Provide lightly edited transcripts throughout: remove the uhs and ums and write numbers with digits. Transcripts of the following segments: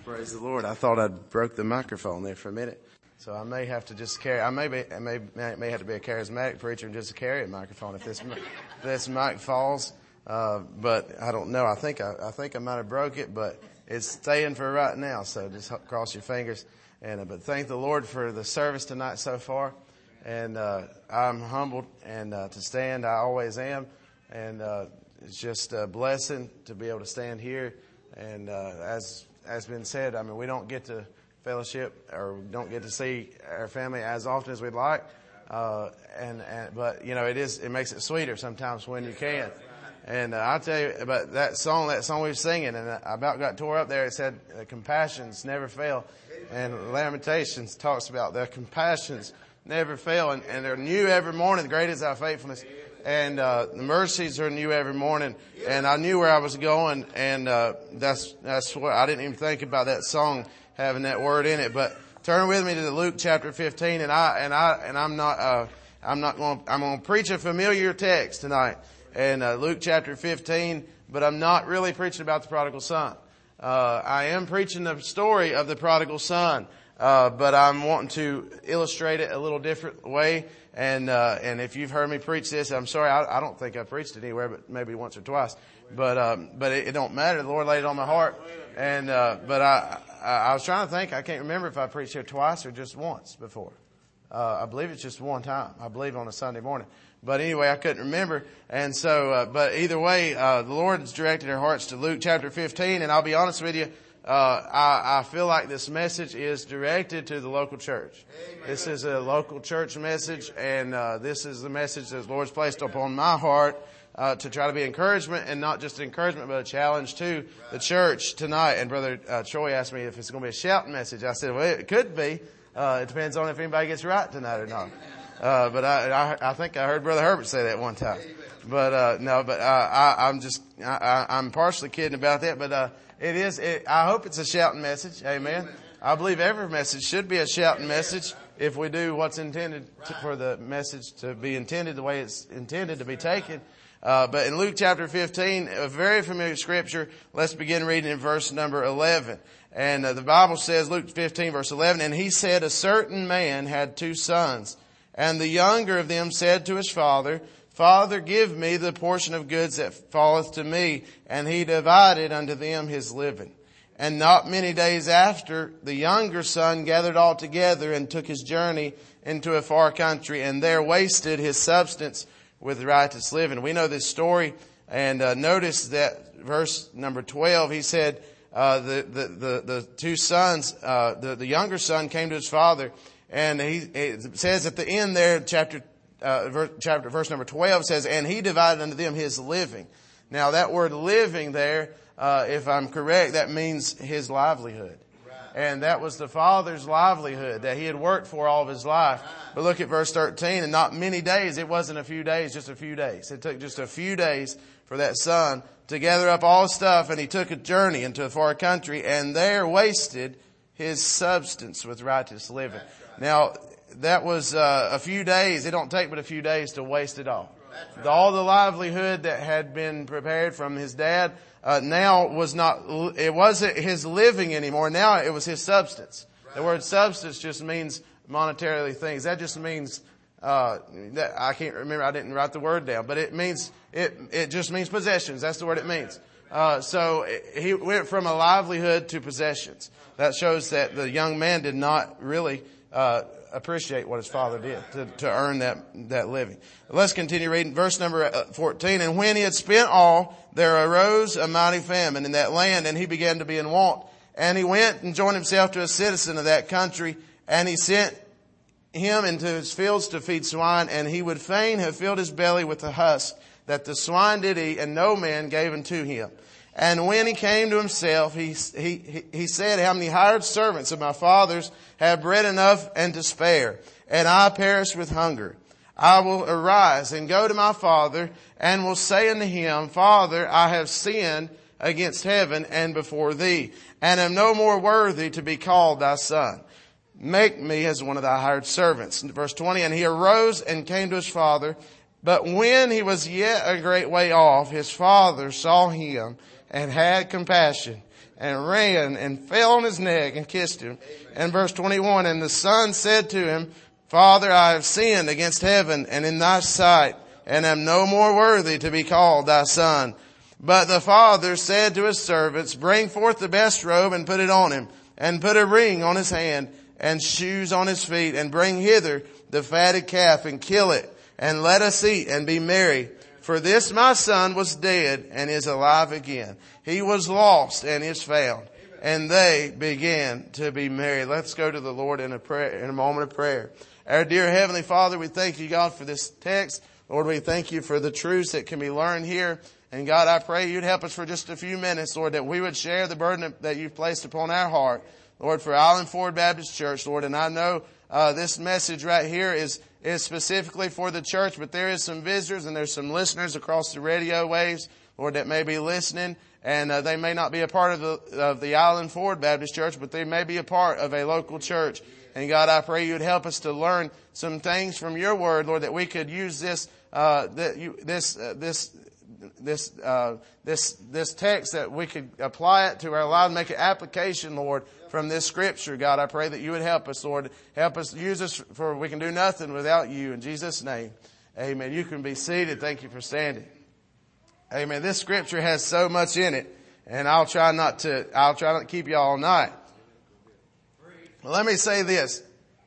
Praise the Lord. I thought I'd broke the microphone there for a minute. So I may have to just carry, I may have to be a charismatic preacher and just carry a microphone if this mic falls. But I don't know. I think I might have broke it, but it's staying for right now. So just cross your fingers. But thank the Lord for the service tonight so far. And, I'm humbled and, to stand. I always am. And, it's just a blessing to be able to stand here. And, as been said, I mean, we don't get to fellowship or don't get to see our family as often as we'd like. But you know, it makes it sweeter sometimes when you can. And, I'll tell you about that song we were singing, and I about got tore up there. It said, compassions never fail. And Lamentations talks about their compassions never fail. And they're new every morning. Great is our faithfulness. And, the mercies are new every morning. And I knew where I was going. And, that's what I didn't even think about that song having that word in it. But turn with me to Luke chapter 15. I'm going to preach a familiar text tonight. And, Luke chapter 15, but I'm not really preaching about the prodigal son. I am preaching the story of the prodigal son. But I'm wanting to illustrate it a little different way. And if you've heard me preach this, I'm sorry, I don't think I preached it anywhere, but maybe once or twice. But it don't matter. The Lord laid it on my heart. And, but I was trying to think. I can't remember if I preached here twice or just once before. I believe it's just one time. I believe on a Sunday morning. But anyway, I couldn't remember. And so, but either way, the Lord has directed our hearts to Luke chapter 15. And I'll be honest with you. I feel like this message is directed to the local church. Amen. This is a local church message, and this is the message that the Lord's placed upon my heart to try to be encouragement, and not just encouragement, but a challenge to the church tonight. And Brother Troy asked me if it's going to be a shouting message. I said, well, it could be. It depends on if anybody gets right tonight or not. But I think I heard Brother Herbert say that one time. But no, but I'm partially kidding about that, but I hope it's a shouting message. Amen. I believe every message should be a shouting message if we do what's intended for the message to be intended the way it's intended to be taken. But in Luke chapter 15, a very familiar scripture, let's begin reading in verse number 11. And the Bible says, Luke 15 verse 11, and he said, a certain man had 2 sons, and the younger of them said to his father, Father, give me the portion of goods that falleth to me. And he divided unto them his living. And not many days after, the younger son gathered all together and took his journey into a far country, and there wasted his substance with riotous living. We know this story, and notice that verse number 12, he said, the 2 sons, the younger son came to his father, and it says at the end there, verse number 12 says, and he divided unto them his living. Now that word living there, if I'm correct, that means his livelihood. And that was the father's livelihood that he had worked for all of his life. But look at verse 13, and not many days, it wasn't a few days, just a few days. It took just a few days for that son to gather up all his stuff, and he took a journey into a far country, and there wasted his substance with riotous living. Now, that was a few days. It don't take but a few days to waste it all. Right. All the livelihood that had been prepared from his dad now it wasn't his living anymore. Now it was his substance. Right. The word substance just means monetarily things. That just means that I can't remember. I didn't write the word down, but it means it just means possessions. That's the word it means. So he went from a livelihood to possessions. That shows that the young man did not really appreciate what his father did to earn that living. Let's continue reading verse number 14. And when he had spent all, there arose a mighty famine in that land, and he began to be in want. And he went and joined himself to a citizen of that country, and he sent him into his fields to feed swine, and he would fain have filled his belly with the husk that the swine did eat, and no man gave unto him. And when he came to himself, he said, how many hired servants of my father's have bread enough and to spare, and I perish with hunger? I will arise and go to my father, and will say unto him, Father, I have sinned against heaven and before thee, and am no more worthy to be called thy son. Make me as one of thy hired servants. Verse 20, and he arose and came to his father. But when he was yet a great way off, his father saw him and had compassion and ran and fell on his neck and kissed him. And verse 21, and the son said to him, Father, I have sinned against heaven and in thy sight, and am no more worthy to be called thy son. But the father said to his servants, Bring forth the best robe and put it on him, and put a ring on his hand and shoes on his feet, and bring hither the fatted calf and kill it, and let us eat and be merry. For this my son was dead and is alive again. He was lost and is found. And they began to be merry. Let's go to the Lord in a moment of prayer. Our dear Heavenly Father, we thank you, God, for this text. Lord, we thank you for the truths that can be learned here. And God, I pray you'd help us for just a few minutes, Lord, that we would share the burden that you've placed upon our heart, Lord, for Island Ford Baptist Church, Lord. And I know this message right here is specifically for the church, but there is some visitors and there's some listeners across the radio waves, Lord, that may be listening. And they may not be a part of the Island Ford Baptist Church, but they may be a part of a local church. And God, I pray you'd help us to learn some things from your word, Lord, that we could use this text, that we could apply it to our life and make an application, Lord, from this scripture. God, I pray that you would help us, Lord. Help us, use us, for we can do nothing without you. In Jesus' name, amen. You can be seated. Thank you for standing. Amen. This scripture has so much in it, and I'll try not to keep you all night. Let me say this.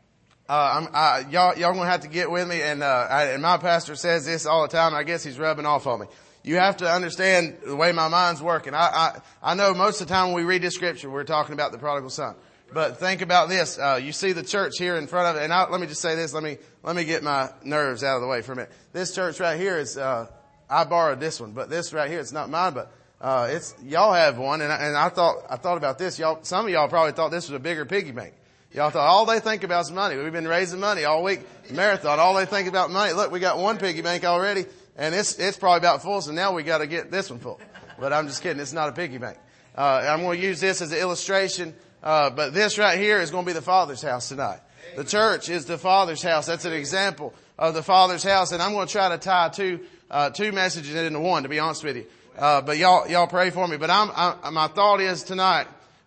Y'all gonna have to get with me, and my pastor says this all the time. I guess he's rubbing off on me. You have to understand the way my mind's working. I know most of the time when we read this scripture, we're talking about the prodigal son. But think about this. You see the church here in front of it, and let me just say this. Let me get my nerves out of the way for a minute. This church right here is, I borrowed this one, but this right here, it's not mine, but y'all have one, and I thought about this. Some of y'all probably thought this was a bigger piggy bank. Y'all thought all they think about is money. We've been raising money all week. Marathon, all they think about money. Look, we got one piggy bank already, and it's probably about full, so now we got to get this one full. But I'm just kidding. It's not a piggy bank. I'm going to use this as an illustration, but this right here is going to be the Father's house tonight. The church is the Father's house. That's an example of the Father's house, and I'm going to try to tie two messages into one, to be honest with you. But y'all pray for me. But my thought is tonight,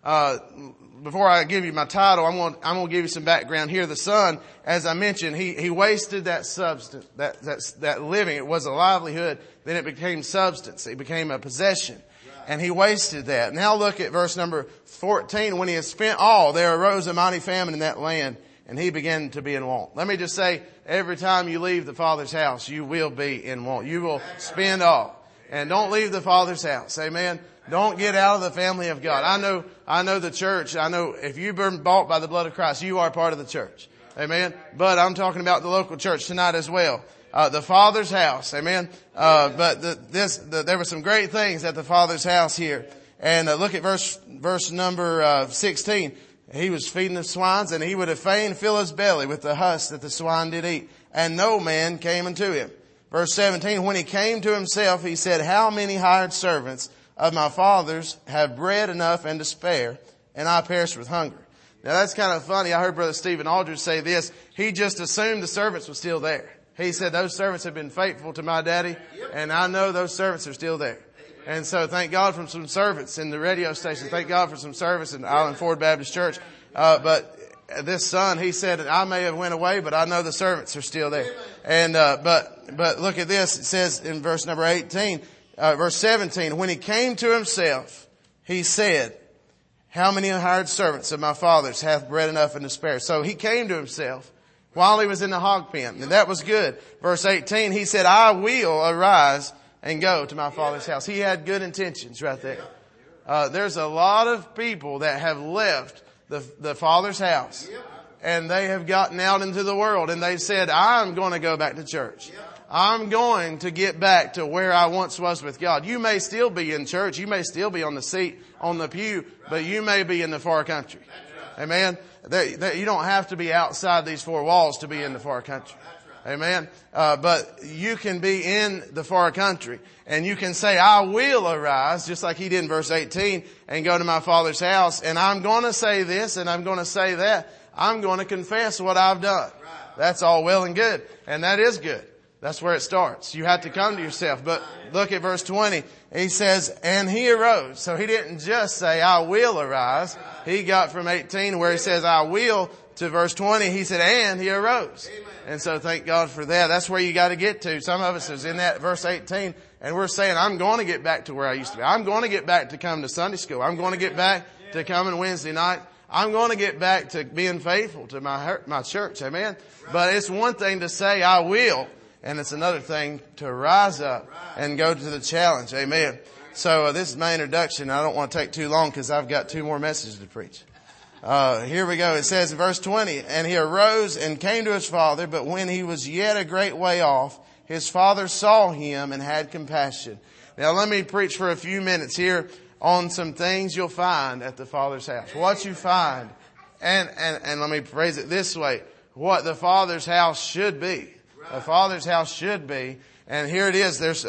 before I give you my title, I'm going to give you some background here. The son, as I mentioned, he wasted that substance, that living. It was a livelihood. Then it became substance. It became a possession. And he wasted that. Now look at verse number 14. When he had spent all, there arose a mighty famine in that land, and he began to be in want. Let me just say, every time you leave the Father's house, you will be in want. You will spend all. And don't leave the Father's house. Amen. Don't get out of the family of God. I know the church. I know if you've been bought by the blood of Christ, you are part of the church. Amen. But I'm talking about the local church tonight as well. The Father's house. Amen. But there were some great things at the Father's house here. And look at verse number 16. He was feeding the swines, and he would have fain fill his belly with the husk that the swine did eat. And no man came unto him. Verse 17, when he came to himself, he said, How many hired servants of my father's have bread enough and to spare, and I perish with hunger? Now that's kind of funny. I heard Brother Stephen Aldridge say this. He just assumed the servants were still there. He said, those servants have been faithful to my daddy, and I know those servants are still there. And so thank God for some servants in the radio station. Thank God for some service in Island Ford Baptist Church. But this son, he said, I may have went away, but I know the servants are still there. And, but look at this. It says in verse number 18, verse 17, when he came to himself, he said, How many hired servants of my father's hath bread enough and to spare? So he came to himself while he was in the hog pen, and that was good. Verse 18, he said, I will arise and go to my father's house. He had good intentions right there. There's a lot of people that have left the Father's house, and they have gotten out into the world, and they've said, I'm going to go back to church. I'm going to get back to where I once was with God. You may still be in church. You may still be on the seat, on the pew, but you may be in the far country. Amen. You don't have to be outside these four walls to be in the far country. Amen. But you can be in the far country, and you can say, I will arise, just like he did in verse 18, and go to my Father's house, and I'm going to say this, and I'm going to say that. I'm going to confess what I've done. That's all well and good, and that is good. That's where it starts. You have to come to yourself. But look at verse 20. He says, and he arose. So he didn't just say, I will arise. He got from 18 where he says, I will, to verse 20. He said, and he arose. And so thank God for that. That's where you got to get to. Some of us is in that verse 18 and we're saying, I'm going to get back to where I used to be. I'm going to get back to coming to Sunday school. I'm going to get back to coming Wednesday night. I'm going to get back to being faithful to my church. Amen. But it's one thing to say, I will. And it's another thing to rise up and go to the challenge. Amen. So this is my introduction. I don't want to take too long because I've got 2 more messages to preach. Here we go. It says in verse 20, and he arose and came to his father, but when he was yet a great way off, his father saw him and had compassion. Now let me preach for a few minutes here on some things you'll find at the Father's house. What you find, and let me phrase it this way, what the Father's house should be. A Father's house should be. And here it is. There's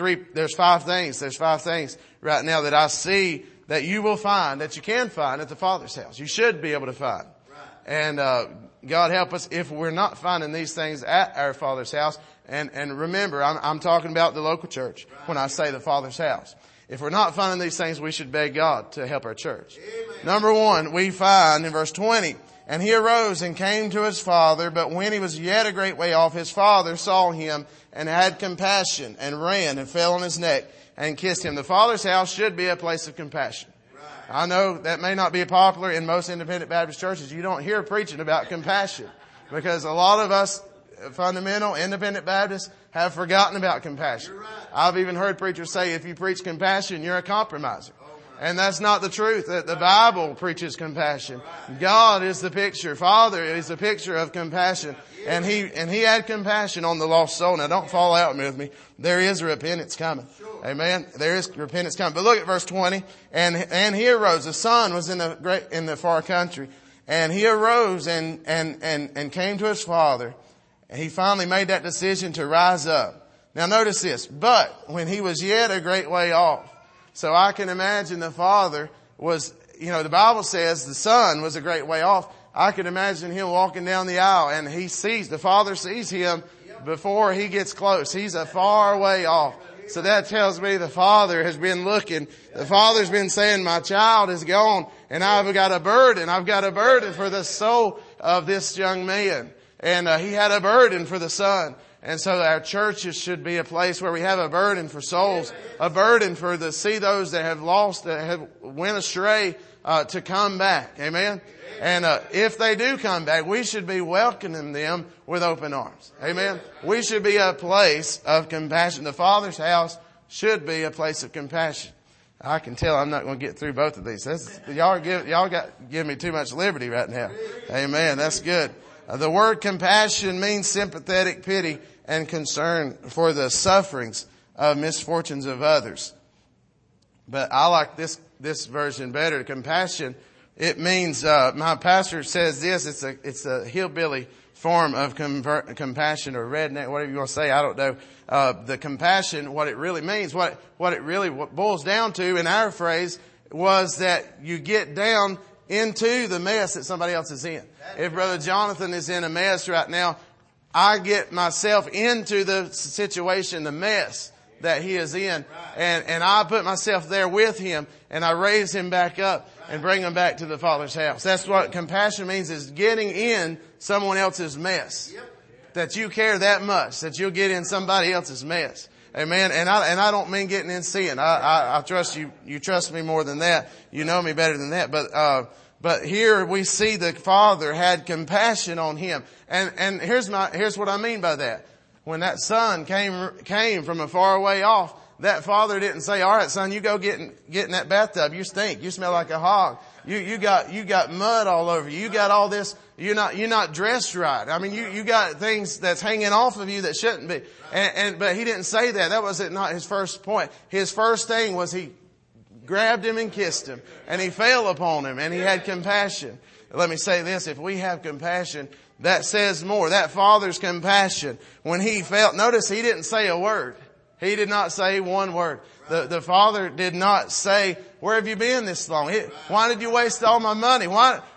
5 things. There's 5 things right now that I see that you will find, that you can find at the Father's house. You should be able to find. And, God help us if we're not finding these things at our Father's house. And remember, I'm talking about the local church when I say the Father's house. If we're not finding these things, we should beg God to help our church. Amen. Number 1, we find in verse 20, and he arose and came to his father, but when he was yet a great way off, his father saw him and had compassion and ran and fell on his neck and kissed him. The Father's house should be a place of compassion. Right. I know that may not be popular in most independent Baptist churches. You don't hear preaching about compassion because a lot of us fundamental independent Baptists have forgotten about compassion. Right. I've even heard preachers say if you preach compassion, you're a compromiser. And that's not the truth. The Bible preaches compassion. God is the picture. Father is the picture of compassion. And he had compassion on the lost soul. Now don't fall out with me. There is repentance coming. Amen. There is repentance coming. But look at verse 20. And he arose. The son was in the far country. And he arose and came to his father. And he finally made that decision to rise up. Now notice this. But when he was yet a great way off. So I can imagine the father was, the Bible says the son was a great way off. I can imagine him walking down the aisle and the father sees him before he gets close. He's a far way off. So that tells me the father has been looking. The father's been saying, my child is gone and I've got a burden. I've got a burden for the soul of this young man. And he had a burden for the son. And so our churches should be a place where we have a burden for souls, a burden for see those that have lost, that have went astray, to come back. Amen. And, if they do come back, we should be welcoming them with open arms. Amen. We should be a place of compassion. The Father's house should be a place of compassion. I can tell I'm not going to get through both of these. Y'all give me too much liberty right now. Amen. That's good. The word compassion means sympathetic pity and concern for the sufferings of misfortunes of others. But I like this version better. Compassion, it means, my pastor says this, it's a hillbilly form of compassion or redneck, whatever you want to say, I don't know. The compassion, what it really means, what boils down to in our phrase was that you get down into the mess that somebody else is in. If Brother Jonathan is in a mess right now, I get myself into the situation, the mess that he is in, and I put myself there with him, and I raise him back up and bring him back to the Father's house. That's what compassion means, is getting in someone else's mess. That you care that much, that you'll get in somebody else's mess. Amen. And I don't mean getting in sin. I trust you. You trust me more than that. You know me better than that. But here we see the Father had compassion on him. And here's what I mean by that. When that son came from a far way off, that father didn't say, all right, son, you go get in that bathtub. You stink. You smell like a hog. You got mud all over you. You got all this. You're not dressed right. I mean, you got things that's hanging off of you that shouldn't be. But he didn't say that. That was not his first point. His first thing was he grabbed him and kissed him, and he fell upon him, and he had compassion. Let me say this. If we have compassion, that says more. That father's compassion, when he felt, notice he didn't say a word. He did not say one word. The father did not say, where have you been this long? Why did you waste all my money? Why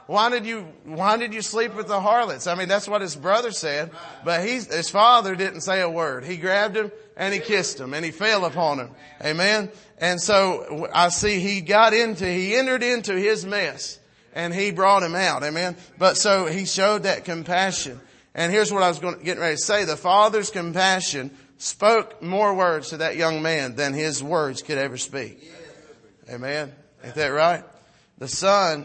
Why did you sleep with the harlots? I mean, that's what his brother said, but his father didn't say a word. He grabbed him and he kissed him and he fell upon him. Amen. And so I see he entered into his mess and he brought him out. Amen. But so he showed that compassion. And here's what I was getting ready to say. The father's compassion spoke more words to that young man than his words could ever speak. Amen. Ain't that right? The son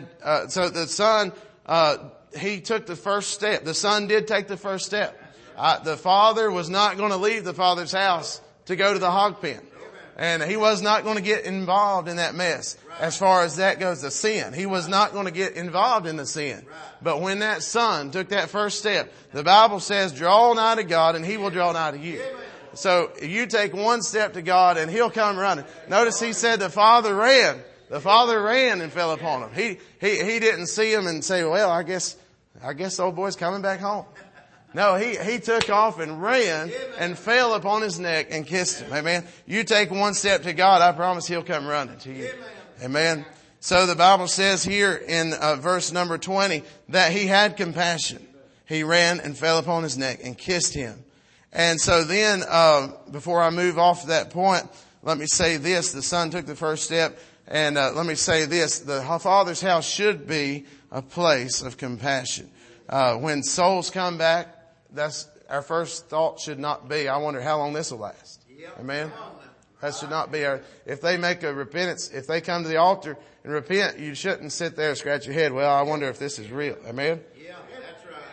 he took the first step. The son did take the first step. The father was not going to leave the father's house to go to the hog pen. And he was not going to get involved in that mess. As far as that goes, the sin. He was not going to get involved in the sin. But when that son took that first step, the Bible says, draw nigh to God and he will draw nigh to you. So you take one step to God and he'll come running. Notice he said the father ran. The father ran and fell upon him. He didn't see him and say, well, I guess the old boy's coming back home. No, he took off and ran and fell upon his neck and kissed him. Amen. You take one step to God, I promise he'll come running to you. Amen. So the Bible says here in verse number 20 that he had compassion. He ran and fell upon his neck and kissed him. And so then, before I move off that point, let me say this. The son took the first step. And let me say this. The Father's house should be a place of compassion. When souls come back, that's our first thought should not be, I wonder how long this will last. Amen. That should not be if they make a repentance, if they come to the altar and repent, you shouldn't sit there and scratch your head. Well, I wonder if this is real. Amen. Yeah, that's right.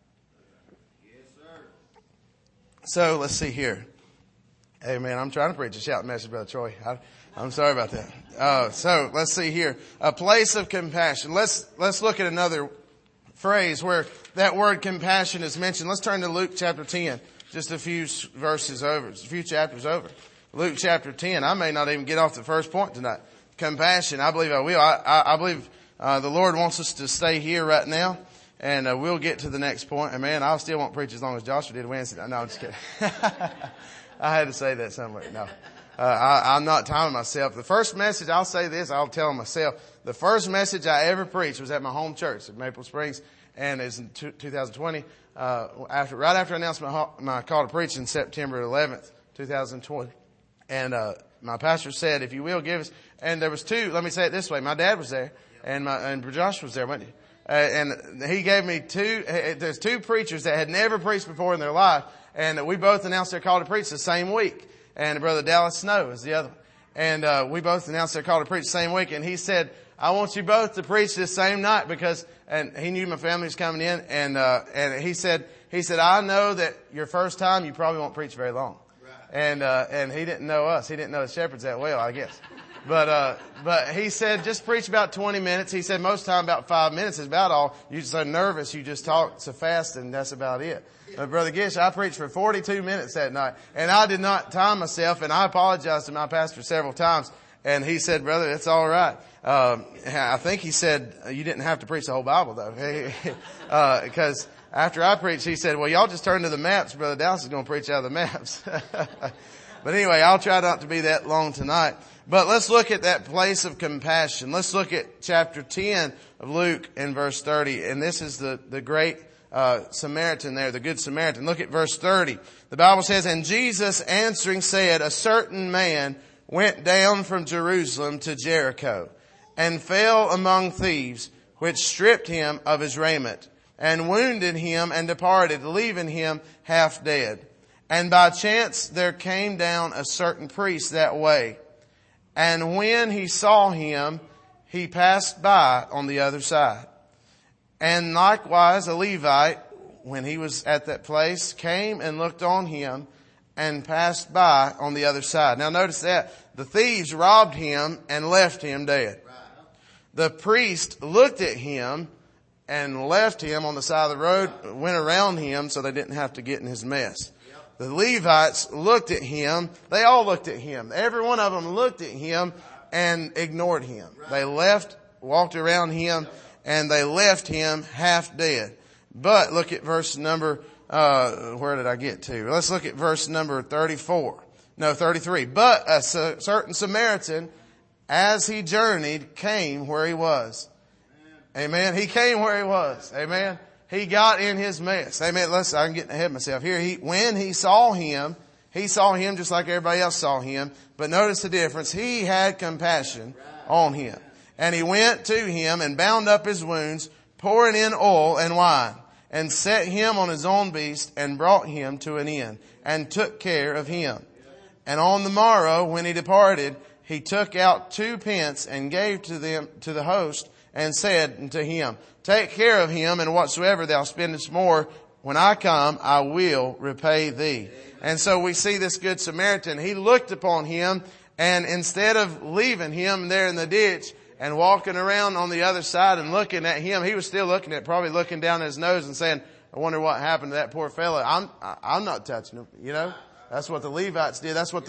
Yes, sir. So let's see here. Amen. I'm trying to preach a shout message, Brother Troy. I'm sorry about that. So let's see here. A place of compassion. Let's look at another phrase where that word compassion is mentioned. Let's turn to Luke chapter 10, just a few chapters over. Luke chapter 10. I may not even get off the first point tonight. Compassion. I believe I will. I believe, the Lord wants us to stay here right now and, we'll get to the next point. And man, I still won't preach as long as Joshua did Wednesday. No, I'm just kidding. I had to say that somewhere. No. I'm not timing myself. The first message, I'll say this, I'll tell myself. The first message I ever preached was at my home church at Maple Springs, and it's in 2020. Right after I announced my call to preach in September 11th, 2020. And my pastor said, if you will give us, and there was two, let me say it this way, my dad was there, and Josh was there, wasn't he? And he gave me there's two preachers that had never preached before in their life, and we both announced their call to preach the same week. And Brother Dallas Snow is the other one. And we both announced their call to preach the same week. And he said, I want you both to preach this same night and he knew my family was coming in. And he said, I know that your first time you probably won't preach very long. Right. And he didn't know us. He didn't know the shepherds that well, I guess. But he said, just preach about 20 minutes. He said, most time about 5 minutes is about all. You're so nervous, you just talk so fast and that's about it. But Brother Gish, I preached for 42 minutes that night and I did not time myself and I apologized to my pastor several times. And he said, brother, it's all right. I think he said, you didn't have to preach the whole Bible though. Because after I preached, he said, well, y'all just turn to the maps. Brother Dallas is going to preach out of the maps. But anyway, I'll try not to be that long tonight. But let's look at that place of compassion. Let's look at chapter 10 of Luke and verse 30. And this is the great Samaritan there, the Good Samaritan. Look at verse 30. The Bible says, and Jesus answering said, a certain man went down from Jerusalem to Jericho and fell among thieves, which stripped him of his raiment and wounded him and departed, leaving him half dead. And by chance there came down a certain priest that way. And when he saw him, he passed by on the other side. And likewise a Levite, when he was at that place, came and looked on him and passed by on the other side. Now notice that the thieves robbed him and left him dead. The priest looked at him and left him on the side of the road, went around him so they didn't have to get in his mess. The Levites looked at him. They all looked at him. Every one of them looked at him and ignored him. They walked around him, and they left him half dead. But look at verse number, where did I get to? Let's look at verse number 33. But a certain Samaritan, as he journeyed, came where he was. Amen. He came where he was. Amen. He got in his mess. Amen. I'm getting ahead of myself here. When he saw him just like everybody else saw him. But notice the difference. He had compassion on him. And he went to him and bound up his wounds, pouring in oil and wine, and set him on his own beast, and brought him to an inn, and took care of him. And on the morrow, when he departed, he took out 2 pence and gave to the host, and said unto him, Take care of him, and whatsoever thou spendest more, when I come, I will repay thee. And so we see this Good Samaritan. He looked upon him, and instead of leaving him there in the ditch and walking around on the other side and looking at him, he was still probably looking down his nose and saying, I wonder what happened to that poor fellow. I'm not touching him, you know. That's what the Levites did. That's what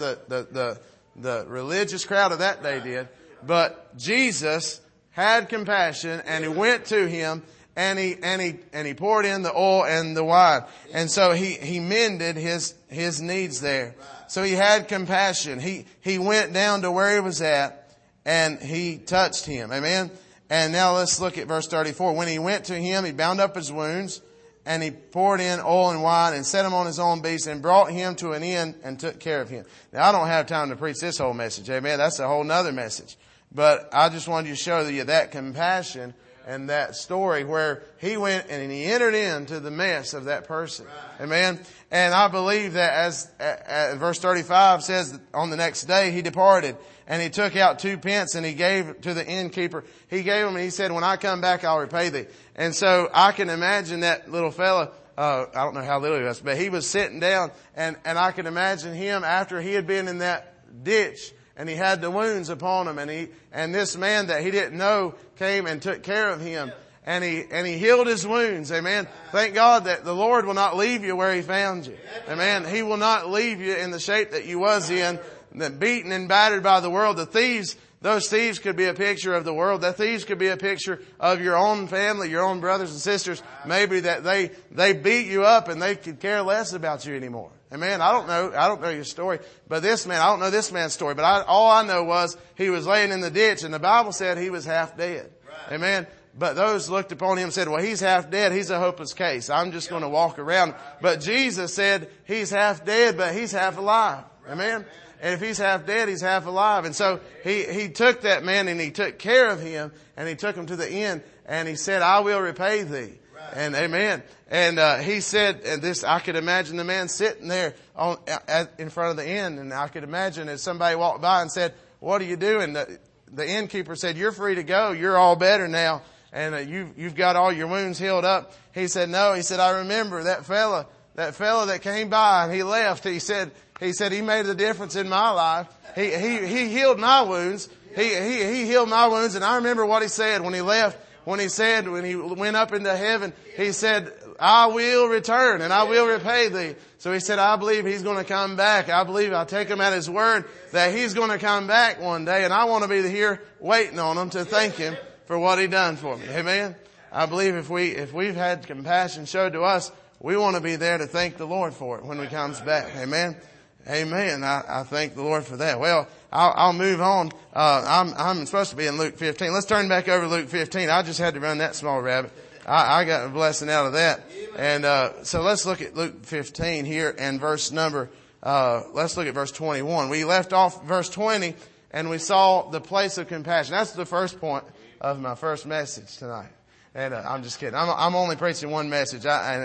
the religious crowd of that day did. But Jesus had compassion, and he went to him, and he poured in the oil and the wine. And so he mended his needs there. So he had compassion. He went down to where he was at, and he touched him. Amen. And now let's look at verse 34. When he went to him, he bound up his wounds, and he poured in oil and wine, and set him on his own beast, and brought him to an inn, and took care of him. Now, I don't have time to preach this whole message. Amen. That's a whole nother message. But I just wanted to show you that compassion and that story where he went and he entered into the mess of that person. Amen. And I believe that as verse 35 says, that on the next day he departed, and he took out 2 pence, and he gave to the innkeeper. He gave him, and he said, When I come back, I'll repay thee. And so I can imagine that little fella, I don't know how little he was, but he was sitting down, and I can imagine him after he had been in that ditch, and he had the wounds upon him, and this man that he didn't know came and took care of him, and he healed his wounds. Amen. Thank God that the Lord will not leave you where he found you. Amen. He will not leave you in the shape that you was in, beaten and battered by the world. Those thieves could be a picture of the world. The thieves could be a picture of your own family, your own brothers and sisters. Maybe that they beat you up and they could care less about you anymore. Amen. I don't know your story, but this man, I don't know this man's story, but all I know was he was laying in the ditch, and the Bible said he was half dead. Right. Amen. But those looked upon him and said, well, he's half dead. He's a hopeless case. I'm just going to walk around. But Jesus said he's half dead, but he's half alive. Amen. And if he's half dead, he's half alive. And so he took that man and he took care of him, and he took him to the inn, and he said, I will repay thee. And amen. And he said, and this, I could imagine the man sitting there in front of the inn, and I could imagine as somebody walked by and said, what are you doing? The innkeeper said, you're free to go. You're all better now. And you've got all your wounds healed up. He said, no. He said, I remember that fella that came by and he left. He said he made a difference in my life. He healed my wounds. He healed my wounds. And I remember what he said when he left. When he went up into heaven, he said, I will return and I will repay thee. So he said, I believe he's going to come back. I believe I'll take him at his word that he's going to come back one day. And I want to be here waiting on him to thank him for what he done for me. Amen. I believe if we've had compassion showed to us, we want to be there to thank the Lord for it when he comes back. Amen. Amen. I thank the Lord for that. Well, I'll move on. I'm supposed to be in Luke 15. Let's turn back over to Luke 15. I just had to run that small rabbit. I got a blessing out of that. And, so let's look at Luke 15 here and let's look at verse 21. We left off verse 20 and we saw the place of compassion. That's the first point of my first message tonight. And, I'm just kidding. I'm only preaching one message.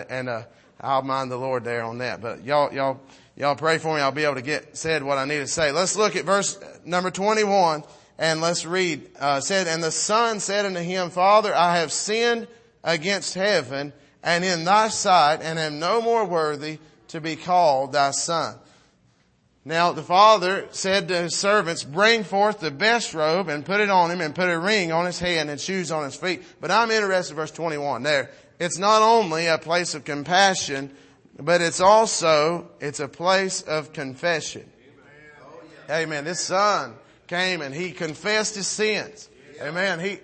I'll mind the Lord there on that. But y'all pray for me. I'll be able to said what I need to say. Let's look at verse number 21 and let's read. Said, and the son said unto him, Father, I have sinned against heaven and in thy sight, and am no more worthy to be called thy son. Now the father said to his servants, bring forth the best robe and put it on him, and put a ring on his hand and shoes on his feet. But I'm interested in verse 21 there. It's not only a place of compassion, but it's a place of confession. Amen. This son came and he confessed his sins. Amen.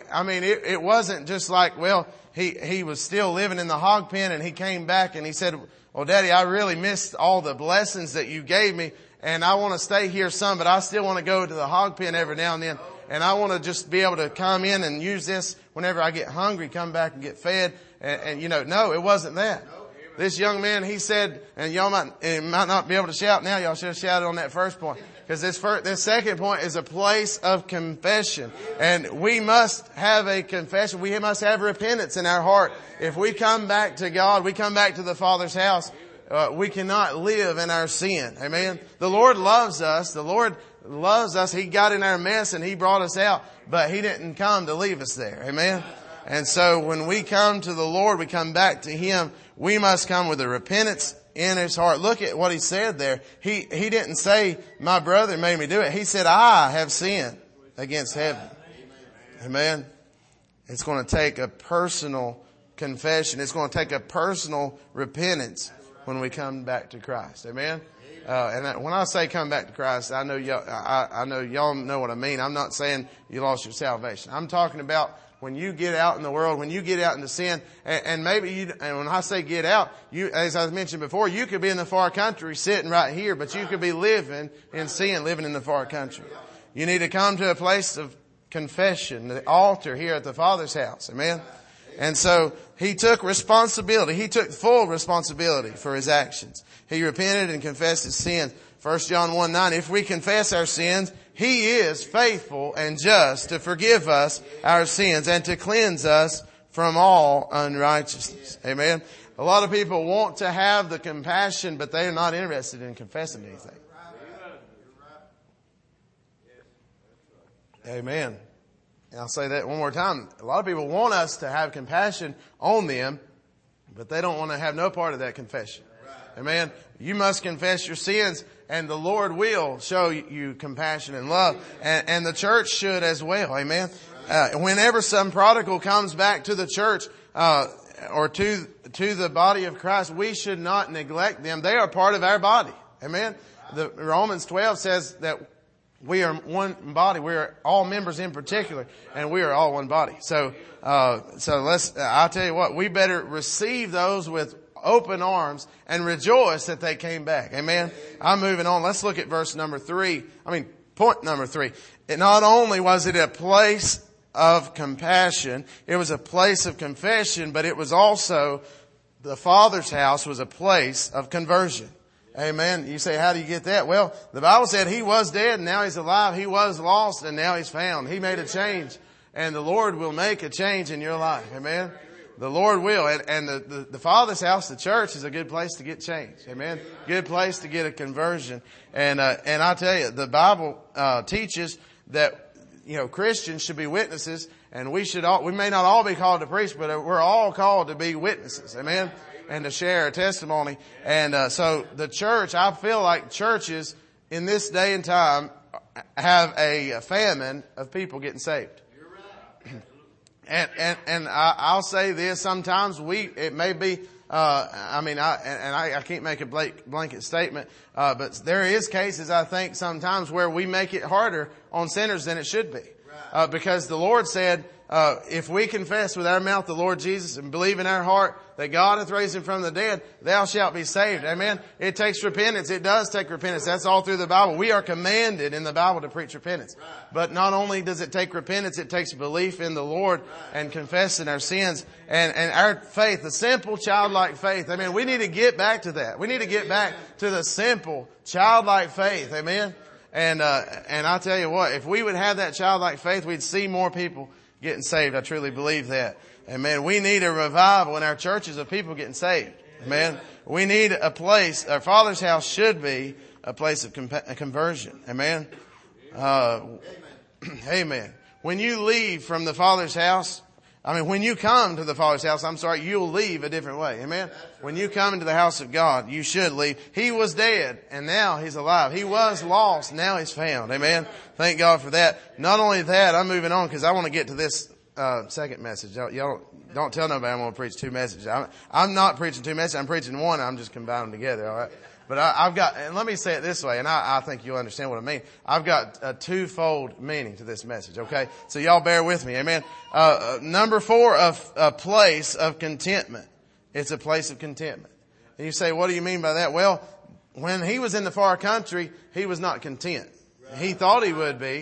It wasn't just like, well, he was still living in the hog pen and he came back and he said, well, Daddy, I really missed all the blessings that you gave me, and I want to stay here some, but I still want to go to the hog pen every now and then. And I want to just be able to come in and use this whenever I get hungry, come back and get fed. And no, it wasn't that. This young man, he said, and y'all might not be able to shout now. Y'all should have shouted on that first point. Because this second point is a place of confession. And we must have a confession. We must have repentance in our heart. If we come back to God, we come back to the Father's house, we cannot live in our sin. Amen. The Lord loves us. The Lord loves us. He got in our mess and He brought us out, but He didn't come to leave us there. Amen. And so when we come to the Lord, we come back to Him, we must come with a repentance in his heart. Look at what he said there. He didn't say, my brother made me do it. He said, I have sinned against heaven. Amen. It's going to take a personal confession. It's going to take a personal repentance when we come back to Christ. Amen. And when I say come back to Christ, I know y'all know what I mean. I'm not saying you lost your salvation. I'm talking about when you get out in the world, when you get out into sin, and maybe and when I say get out, as I mentioned before, you could be in the far country sitting right here, but you could be living in sin, living in the far country. You need to come to a place of confession, the altar here at the Father's house. Amen. And so he took responsibility. He took full responsibility for his actions. He repented and confessed his sins. 1 John 1:9, if we confess our sins, He is faithful and just to forgive us our sins and to cleanse us from all unrighteousness. Amen. A lot of people want to have the compassion, but they are not interested in confessing anything. Amen. And I'll say that one more time. A lot of people want us to have compassion on them, but they don't want to have no part of that confession. Amen. You must confess your sins, and the Lord will show you compassion and love, and the church should as well. Amen. Whenever some prodigal comes back to the church, or to the body of Christ, we should not neglect them. They are part of our body. Amen. The Romans 12 says that we are one body. We are all members in particular, and we are all one body. So I'll tell you what, we better receive those with open arms and rejoice that they came back. Amen. I'm moving on. Let's look at point number 3. It not only was it a place of compassion, it was a place of confession, but it was also, the Father's house was a place of conversion. Amen. You say, how do you get that? Well, the Bible said He was dead and now He's alive. He was lost and now He's found. He made a change, and the Lord will make a change in your life. Amen. The Lord will. And the Father's house, the church, is a good place to get change. Amen. Good place to get a conversion. And I tell you, the Bible teaches that, Christians should be witnesses, and we may not all be called to preach, but we're all called to be witnesses. Amen. And to share a testimony. And so the church, I feel like churches in this day and time have a famine of people getting saved. And I'll say this, sometimes it may be, I can't make a blanket statement, but there is cases, I think, sometimes where we make it harder on sinners than it should be. Because the Lord said, if we confess with our mouth the Lord Jesus and believe in our heart that God hath raised Him from the dead, thou shalt be saved. Amen. It takes repentance. It does take repentance. That's all through the Bible. We are commanded in the Bible to preach repentance. But not only does it take repentance, it takes belief in the Lord and confessing our sins and our faith, the simple childlike faith. Amen. We need to get back to that. We need to get back to the simple childlike faith. Amen. And I tell you what, if we would have that childlike faith, we'd see more people getting saved. I truly believe that. Amen. We need a revival in our churches of people getting saved. Amen. We need a place. Our Father's house should be a place of conversion. Amen. Amen. When you leave from the Father's house, when you come to the Father's house, you'll leave a different way. Amen. When you come into the house of God, you should leave. He was dead and now He's alive. He was lost. Now He's found. Amen. Thank God for that. Not only that, I'm moving on because I want to get to this second message. Y'all don't tell nobody I'm going to preach 2 messages. I'm not preaching 2 messages. I'm preaching one. I'm just combining them together. All right. But and let me say it this way, and I think you'll understand what I mean. I've got a twofold meaning to this message, okay? So y'all bear with me, amen? Number 4, a place of contentment. It's a place of contentment. And you say, what do you mean by that? Well, when he was in the far country, he was not content. He thought he would be.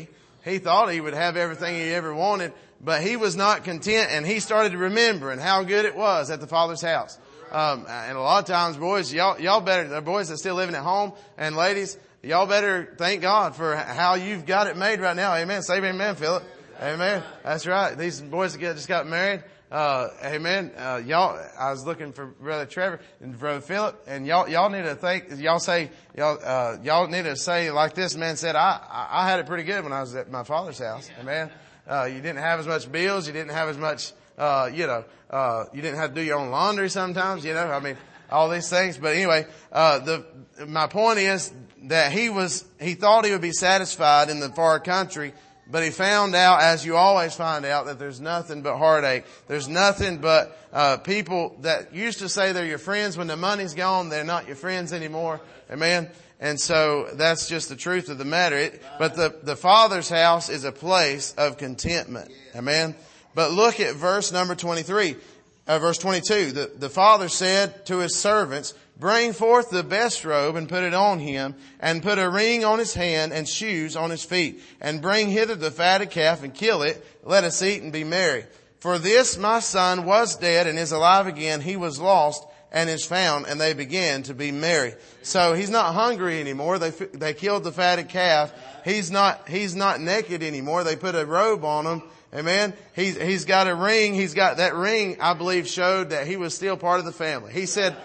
He thought he would have everything he ever wanted, but he was not content, and he started remembering how good it was at the Father's house. And a lot of times, boys, y'all better, the boys that are still living at home, and ladies, y'all better thank God for how you've got it made right now. Amen. Say amen, Philip. Amen. That's right. These boys that just got married. Amen. Y'all, I was looking for Brother Trevor and Brother Philip, and y'all need to think, y'all need to say like this man said, I had it pretty good when I was at my father's house. Amen. You didn't have as much bills. You didn't have as much, you didn't have to do your own laundry sometimes, I mean, all these things. But anyway, my point is that he thought he would be satisfied in the far country, but he found out, as you always find out, that there's nothing but heartache. There's nothing but people that used to say they're your friends. When the money's gone, they're not your friends anymore. Amen. And so that's just the truth of the matter. But the Father's house is a place of contentment. Amen. But look at verse number 23. Verse 22. The Father said to his servants, bring forth the best robe and put it on him, and put a ring on his hand and shoes on his feet, and bring hither the fatted calf and kill it. Let us eat and be merry. For this my son was dead and is alive again. He was lost and is found, and they began to be merry. So he's not hungry anymore. They killed the fatted calf. He's not naked anymore. They put a robe on him. Amen. He's got a ring. He's got that ring, I believe, showed that he was still part of the family. He said,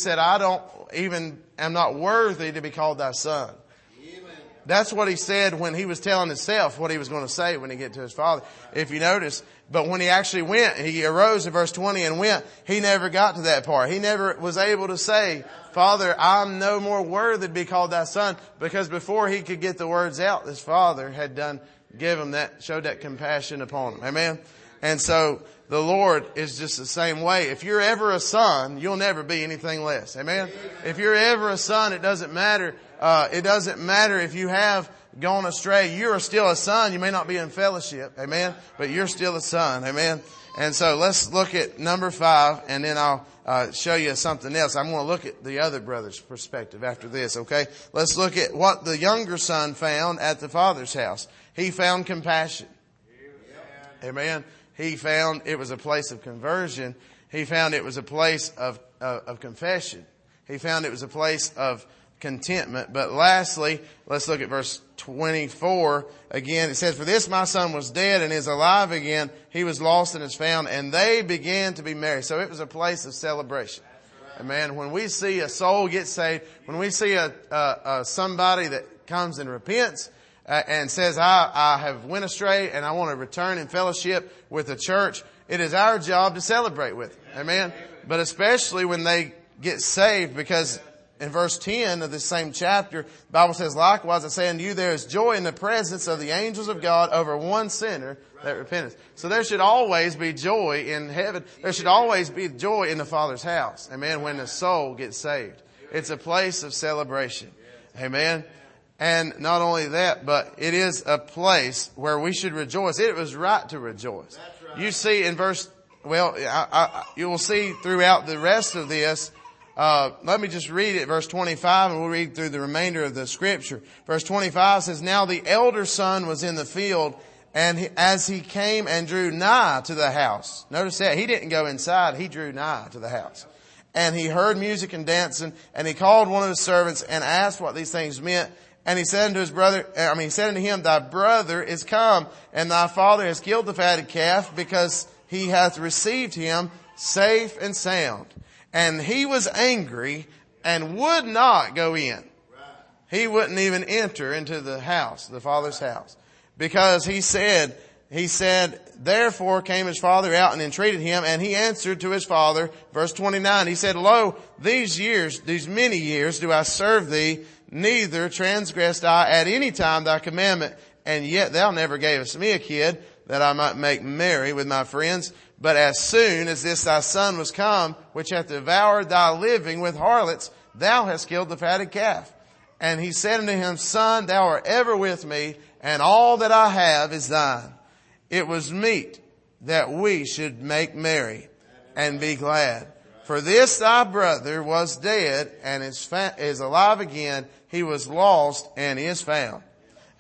am not worthy to be called thy son. That's what he said when he was telling himself what he was going to say when he get to his father. If you notice, but when he actually went, he arose in verse 20 and went, he never got to that part. He never was able to say, Father, I'm no more worthy to be called thy son, because before he could get the words out, his father had showed that compassion upon him. Amen. And so the Lord is just the same way. If you're ever a son, you'll never be anything less. Amen. If you're ever a son, it doesn't matter. It doesn't matter if you have gone astray. You are still a son. You may not be in fellowship. Amen. But you're still a son. Amen. And so let's look at number 5, and then I'll show you something else. I'm going to look at the other brother's perspective after this. Okay. Let's look at what the younger son found at the father's house. He found compassion. Amen. He found it was a place of conversion. He found it was a place of confession. He found it was a place of contentment. But lastly, let's look at verse 24 again. It says, for this my son was dead and is alive again. He was lost and is found. And they began to be merry. So it was a place of celebration. Amen. When we see a soul get saved, when we see somebody that comes and repents, and says, I have went astray and I want to return in fellowship with the church, it is our job to celebrate with them. Amen. But especially when they get saved, because in verse 10 of this same chapter, the Bible says, likewise I say unto you, there is joy in the presence of the angels of God over one sinner that repenteth. So there should always be joy in heaven. There should always be joy in the Father's house. Amen. When the soul gets saved. It's a place of celebration. Amen. And not only that, but it is a place where we should rejoice. It was right to rejoice. Right. You see in you will see throughout the rest of this. Let me just read it, verse 25, and we'll read through the remainder of the scripture. Verse 25 says, now the elder son was in the field, and as he came and drew nigh to the house. Notice that. He didn't go inside. He drew nigh to the house. And he heard music and dancing, and he called one of his servants and asked what these things meant. And he said unto him, thy brother is come, and thy father has killed the fatted calf, because he hath received him safe and sound. And he was angry and would not go in. He wouldn't even enter into the house, the father's house, because he said, therefore came his father out and entreated him, and he answered to his father, verse 29, he said, lo, these many years do I serve thee, neither transgressed I at any time thy commandment, and yet thou never gavest me a kid, that I might make merry with my friends. But as soon as this thy son was come, which hath devoured thy living with harlots, thou hast killed the fatted calf. And he said unto him, son, thou art ever with me, and all that I have is thine. It was meet that we should make merry and be glad. For this thy brother was dead and is alive again. He was lost and is found.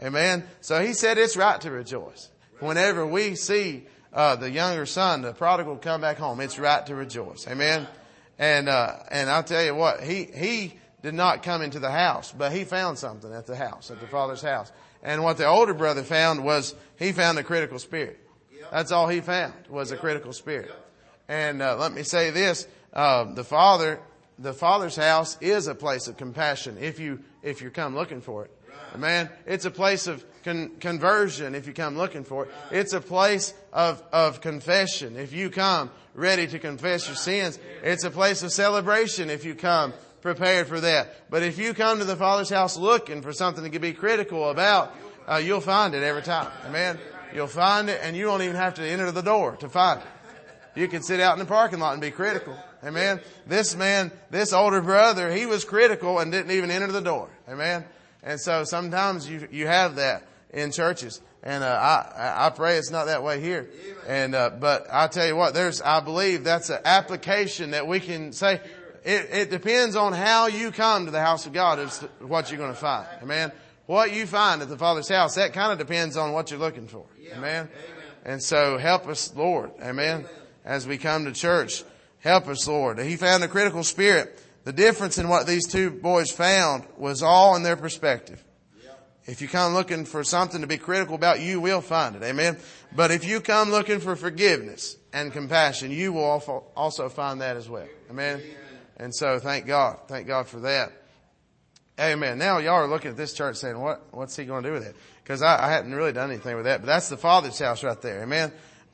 Amen. So he said it's right to rejoice. Whenever we see the younger son, the prodigal, come back home, it's right to rejoice. Amen. And I'll tell you what, he did not come into the house, but he found something at the house, at the father's house. And what the older brother found was he found a critical spirit. That's all he found was a critical spirit. And let me say this, the father's house is a place of compassion if you come looking for it. Amen. It's a place of conversion if you come looking for it. It's a place of confession if you come ready to confess your sins. It's a place of celebration if you come prepared for that. But if you come to the Father's house looking for something to be critical about, you'll find it every time. Amen. You'll find it, and you don't even have to enter the door to find it. You can sit out in the parking lot and be critical. Amen. This man, this older brother, he was critical and didn't even enter the door. Amen. And so sometimes you have that in churches. And I pray it's not that way here. And but I tell you what, I believe that's an application that we can say. It depends on how you come to the house of God is what you're going to find. Amen. What you find at the Father's house, that kind of depends on what you're looking for. Amen. And so help us, Lord. Amen. As we come to church, help us, Lord. He found a critical spirit. The difference in what these two boys found was all in their perspective. If you come looking for something to be critical about, you will find it. Amen. But if you come looking for forgiveness and compassion, you will also find that as well. Amen. And so thank God. Thank God for that. Amen. Now y'all are looking at this church saying, what's he going to do with it? Because I hadn't really done anything with that, but that's the Father's house right there. Amen.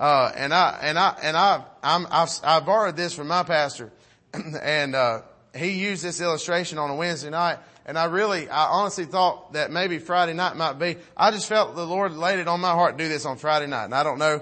I borrowed this from my pastor and, he used this illustration on a Wednesday night. And I honestly thought that maybe Friday night might be. I just felt the Lord laid it on my heart to do this on Friday night. And I don't know,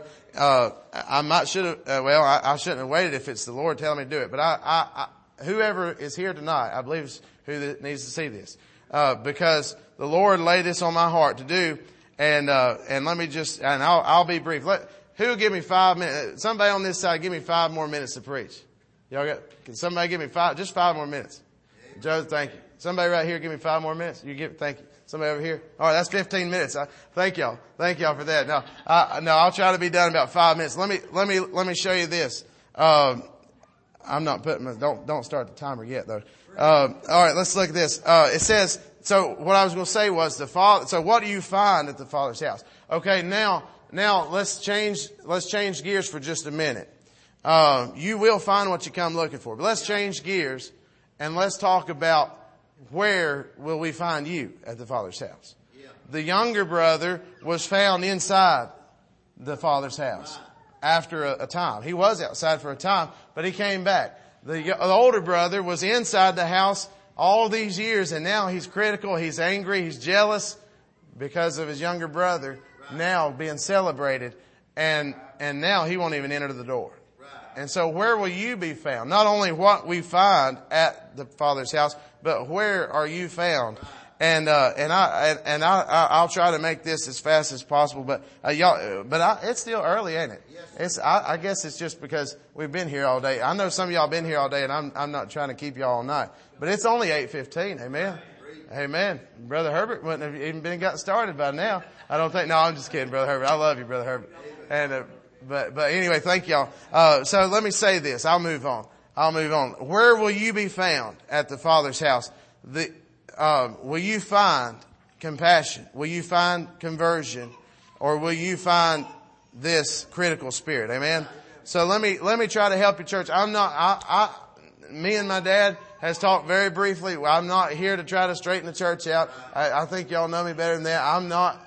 I shouldn't have waited if it's the Lord telling me to do it. But whoever is here tonight, I believe is who needs to see this. Because the Lord laid this on my heart to do. And let me just, and I'll be brief. Who'll give me 5 minutes? Somebody on this side, give me 5 more minutes to preach. Can somebody give me just 5 more minutes? Joe, thank you. Somebody right here, give me 5 more minutes. Thank you. Somebody over here. All right, that's 15 minutes. Thank y'all. Thank y'all for that. No, I'll try to be done in about 5 minutes. Let me show you this. I'm not putting don't start the timer yet though. All right, let's look at this. It says, so what I was going to say was so what do you find at the Father's house? Okay, now let's change gears for just a minute. You will find what you come looking for. But let's change gears and let's talk about where will we find you at the Father's house. Yeah. The younger brother was found inside the Father's house after a time. He was outside for a time, but he came back. The older brother was inside the house all these years, and now he's critical, he's angry, he's jealous because of his younger brother now being celebrated, and now he won't even enter the door. And so where will you be found? Not only what we find at the Father's house, but where are you found? And I'll try to make this as fast as possible, but it's still early, ain't it? I guess it's just because we've been here all day. I know some of y'all been here all day, and I'm not trying to keep y'all all night, but it's only 8:15. Amen. Amen. Brother Herbert wouldn't have even got started by now. I don't think. No, I'm just kidding, Brother Herbert. I love you, Brother Herbert. And, but anyway, thank y'all. So let me say this. I'll move on. Where will you be found at the Father's house? Will you find compassion? Will you find conversion? Or will you find this critical spirit? Amen. So let me try to help you, church. Me and my dad has talked very briefly. I'm not here to try to straighten the church out. I think y'all know me better than that. I'm not,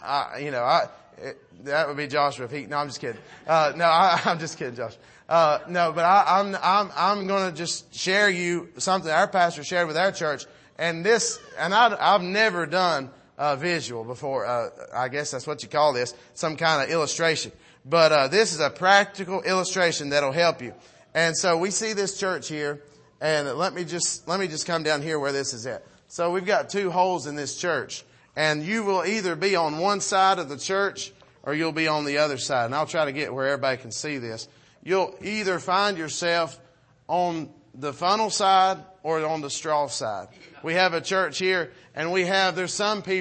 that would be Joshua if I'm just kidding. I'm just kidding, Joshua. But I'm going to just share you something our pastor shared with our church. And I've never done visual before. I guess that's what you call this, some kind of illustration. But this is a practical illustration that'll help you. And so we see this church here, and let me just come down here where this is at. So we've got 2 holes in this church, and you will either be on one side of the church or you'll be on the other side. And I'll try to get where everybody can see this. You'll either find yourself on the funnel side or on the straw side. We have a church here, and there's some people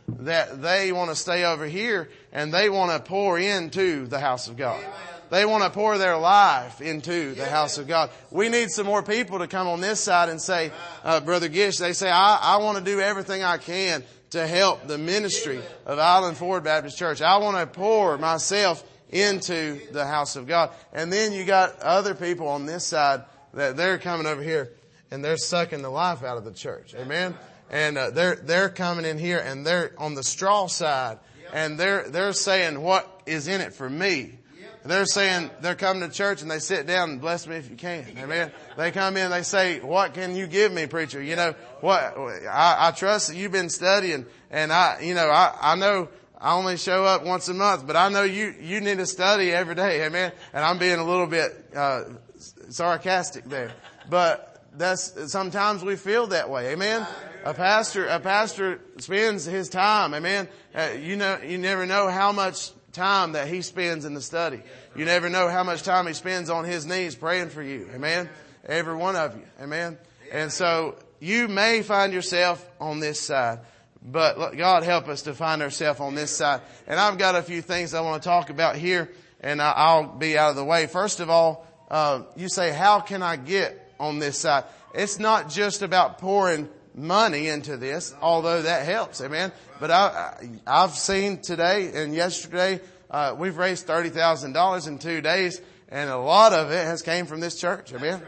that they want to stay over here and they want to pour into the house of God. They want to pour their life into the house of God. We need some more people to come on this side and say, Brother Gish, they say, I want to do everything I can to help the ministry of Island Ford Baptist Church. I want to pour myself into the house of God. And then you got other people on this side that they're coming over here and they're sucking the life out of the church. Amen. And they're coming in here and they're on the straw side and they're saying, what is in it for me? They're saying, they're coming to church and they sit down and bless me if you can. Amen. They come in, they say, what can you give me, preacher? You know, what, I trust that you've been studying and I know I only show up once a month, but I know you need to study every day. Amen. And I'm being a little bit, sarcastic there, but sometimes we feel that way. Amen. A pastor spends his time. Amen. You never know how much time that he spends in the study. You never know how much time he spends on his knees praying for you. Amen. Every one of you. Amen. And so you may find yourself on this side, but God help us to find ourselves on this side. And I've got a few things I want to talk about here and I'll be out of the way. First of all, you say, how can I get on this side? It's not just about pouring money into this, although that helps. Amen. But I've seen today and yesterday, we've raised $30,000 in 2 days and a lot of it has came from this church. Amen.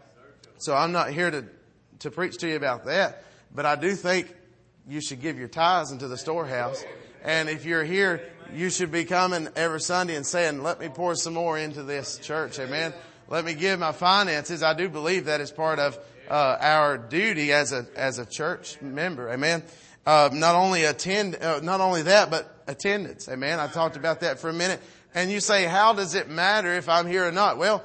So I'm not here to preach to you about that, but I do think you should give your tithes into the storehouse. And if you're here, you should be coming every Sunday and saying, let me pour some more into this church. Amen. Let me give my finances. I do believe that is part of our duty as a church member. Amen. Not only that, but attendance. Amen. I talked about that for a minute. And you say, how does it matter if I'm here or not? Well,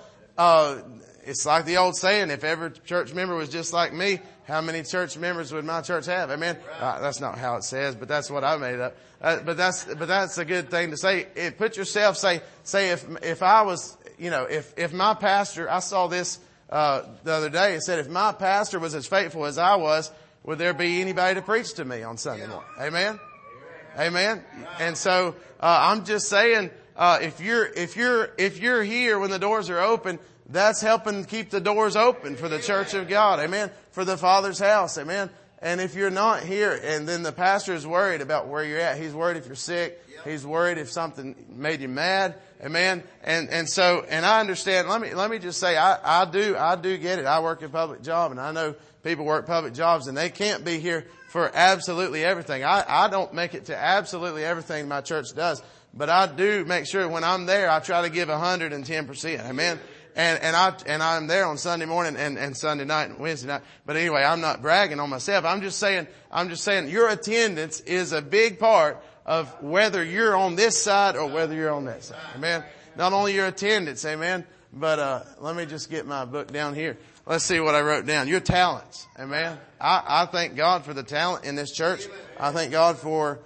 it's like the old saying, if every church member was just like me, how many church members would my church have? Amen. That's not how it says, but that's what I made up. But that's a good thing to say. Put yourself, say if I was, if my pastor, I saw this, the other day, it said, if my pastor was as faithful as I was, would there be anybody to preach to me on Sunday morning? Amen. Amen. And so, I'm just saying, if you're here when the doors are open, that's helping keep the doors open for the church of God. Amen. For the Father's house. Amen. And if you're not here and then the pastor is worried about where you're at, he's worried if you're sick. He's worried if something made you mad. Amen. And I understand. Let me just say, I do get it. I work a public job and I know people work public jobs and they can't be here for absolutely everything. I don't make it to absolutely everything my church does, but I do make sure when I'm there, I try to give 110%. Amen. And I'm there on Sunday morning and Sunday night and Wednesday night. But anyway, I'm not bragging on myself. I'm just saying your attendance is a big part of whether you're on this side or whether you're on that side. Amen. Not only your attendance, amen, but let me just get my book down here. Let's see what I wrote down. Your talents. Amen. I thank God for the talent in this church. I thank God for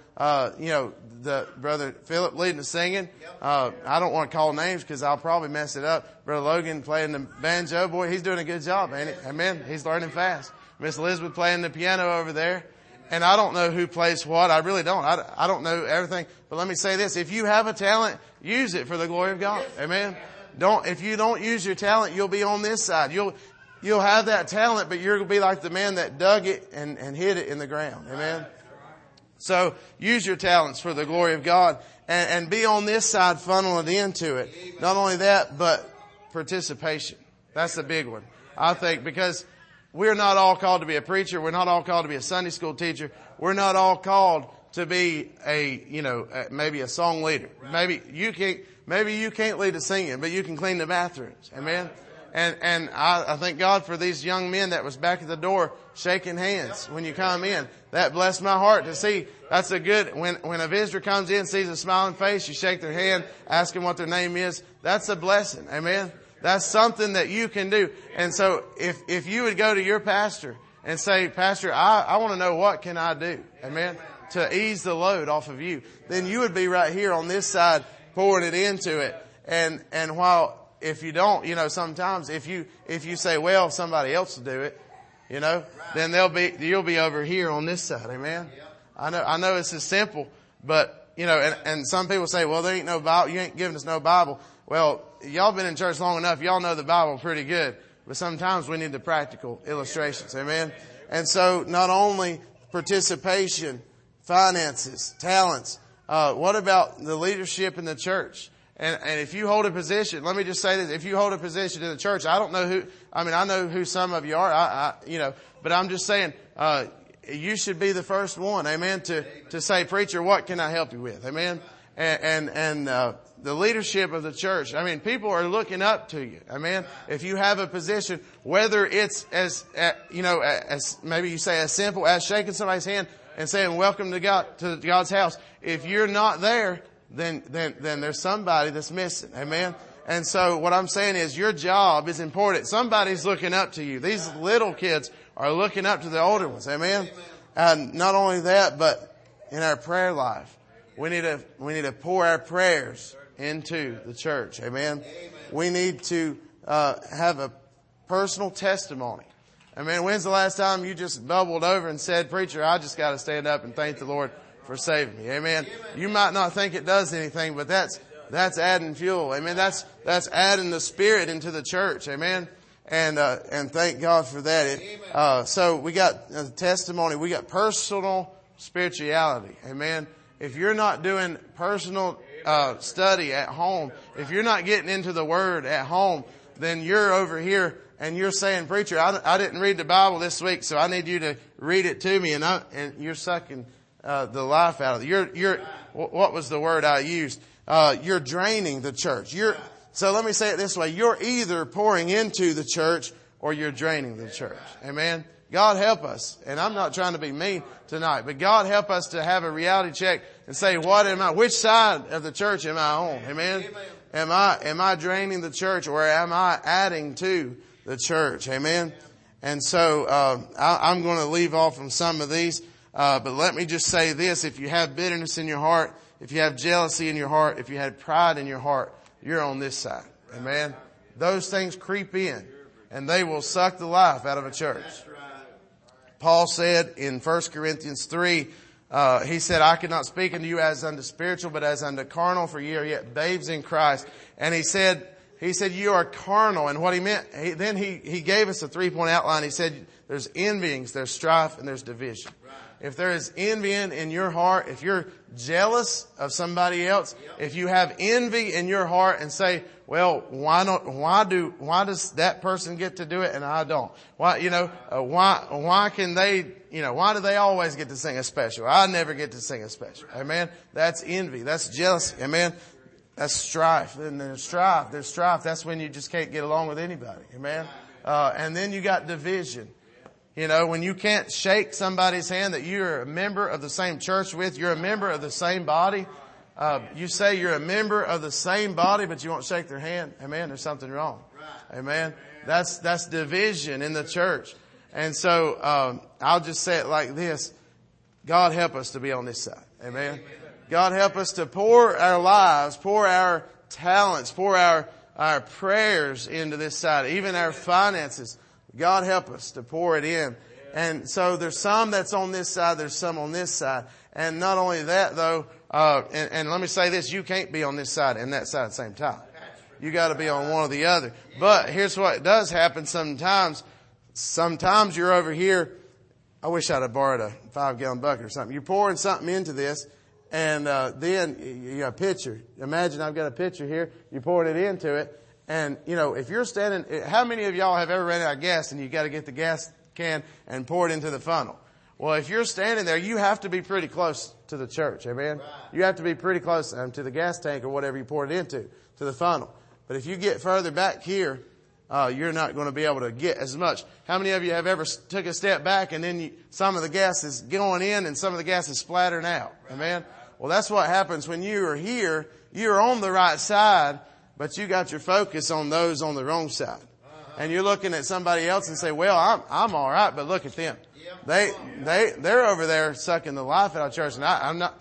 the brother Philip leading the singing. I don't want to call names because I'll probably mess it up. Brother Logan playing the banjo. Boy, he's doing a good job, ain't he? Amen. He's learning fast. Miss Elizabeth playing the piano over there. And I don't know who plays what. I really don't. I don't know everything. But let me say this. If you have a talent, use it for the glory of God. Amen. If you don't use your talent, you'll be on this side. You'll have that talent, but you're going to be like the man that dug it and hid it in the ground. Amen. So use your talents for the glory of God and be on this side, funnel it into it. Not only that, but participation. That's the big one. I think because we're not all called to be a preacher. We're not all called to be a Sunday school teacher. We're not all called to be maybe a song leader. Maybe you can't lead the singing, but you can clean the bathrooms. Amen. And I thank God for these young men that was back at the door shaking hands when you come in. That blessed my heart to see. That's a good, when a visitor comes in, sees a smiling face, you shake their hand, ask them what their name is. That's a blessing. Amen. That's something that you can do. And so if you would go to your pastor and say, Pastor, I want to know what can I do? Amen. To ease the load off of you. Then you would be right here on this side pouring it into it. And while, if you don't, sometimes if you say, well, somebody else will do it, then you'll be over here on this side. Amen. I know it's as simple, but, you know, and some people say, well, there ain't no Bible. You ain't giving us no Bible. Well, y'all been in church long enough. Y'all know the Bible pretty good, but sometimes we need the practical illustrations. Amen. And so not only participation, finances, talents, what about the leadership in the church? And if you hold a position, let me just say this, if you hold a position in the church, I don't know who, I mean, I know who some of you are, you know, but I'm just saying, you should be the first one, amen, to say, preacher, what can I help you with? Amen. And the leadership of the church, I mean, people are looking up to you. Amen. If you have a position, whether it's as, you know, as maybe you say as simple as shaking somebody's hand and saying, welcome to God, to God's house. If you're not there, then there's somebody that's missing. Amen. And so what I'm saying is your job is important. Somebody's looking up to you. These little kids are looking up to the older ones. Amen. And not only that, but in our prayer life, we need to pour our prayers into the church. Amen. We need to, have a personal testimony. Amen. When's the last time you just bubbled over and said, preacher, I just got to stand up and thank the Lord for saving me. Amen. You might not think it does anything, but that's adding fuel. Amen. That's adding the Spirit into the church. Amen. And thank God for that. So we got a testimony. We got personal spirituality. Amen. If you're not doing personal, study at home, if you're not getting into the Word at home, then you're over here and you're saying, preacher, I didn't read the Bible this week, so I need you to read it to me. And you're sucking the life out of it. What was the word I used? You're draining the church. So let me say it this way. You're either pouring into the church or you're draining the church. Amen. God help us. And I'm not trying to be mean tonight, but God help us to have a reality check and say, which side of the church am I on? Amen. Am I draining the church or am I adding to the church? Amen. And so, I'm going to leave off on some of these. But let me just say this. If you have bitterness in your heart, if you have jealousy in your heart, if you had pride in your heart, you're on this side. Amen. Those things creep in and they will suck the life out of a church. Paul said in 1 Corinthians 3, he said, I could not speak unto you as unto spiritual, but as unto carnal, for ye are yet babes in Christ. And he said, you are carnal. And what he meant, then he gave us a 3-point outline. He said, there's envyings, there's strife, and there's division. If there is envying in your heart, if you're jealous of somebody else, if you have envy in your heart and say, well, why does that person get to do it and I don't? Why can they, why do they always get to sing a special? I never get to sing a special. Amen. That's envy. That's jealousy. Amen. That's strife. And there's strife. That's when you just can't get along with anybody. Amen. And then you got division. When you can't shake somebody's hand that you're a member of the same church with, you're a member of the same body. You say you're a member of the same body, but you won't shake their hand. Amen. There's something wrong. Amen. That's division in the church. And so, I'll just say it like this. God help us to be on this side. Amen. God help us to pour our lives, pour our talents, pour our prayers into this side, even our finances. God help us to pour it in. And so there's some that's on this side, there's some on this side. And not only that though, and let me say this, you can't be on this side and that side at the same time. You gotta be on one or the other. But here's what does happen sometimes. Sometimes you're over here. I wish I'd have borrowed a 5-gallon bucket or something. You're pouring something into this and, then you got a pitcher. Imagine I've got a pitcher here. You're pouring it into it. And, if you're standing, how many of y'all have ever ran out of gas and you got to get the gas can and pour it into the funnel? Well, if you're standing there, you have to be pretty close to the church. Amen. You have to be pretty close to the gas tank or whatever you pour it into, to the funnel. But if you get further back here, you're not going to be able to get as much. How many of you have ever took a step back and then some of the gas is going in and some of the gas is splattering out? Amen. Well, that's what happens when you are here. You're on the right side, but you got your focus on those on the wrong side. And you're looking at somebody else and say, well, I'm all right, but look at them. They're over there sucking the life out of church. And I'm not,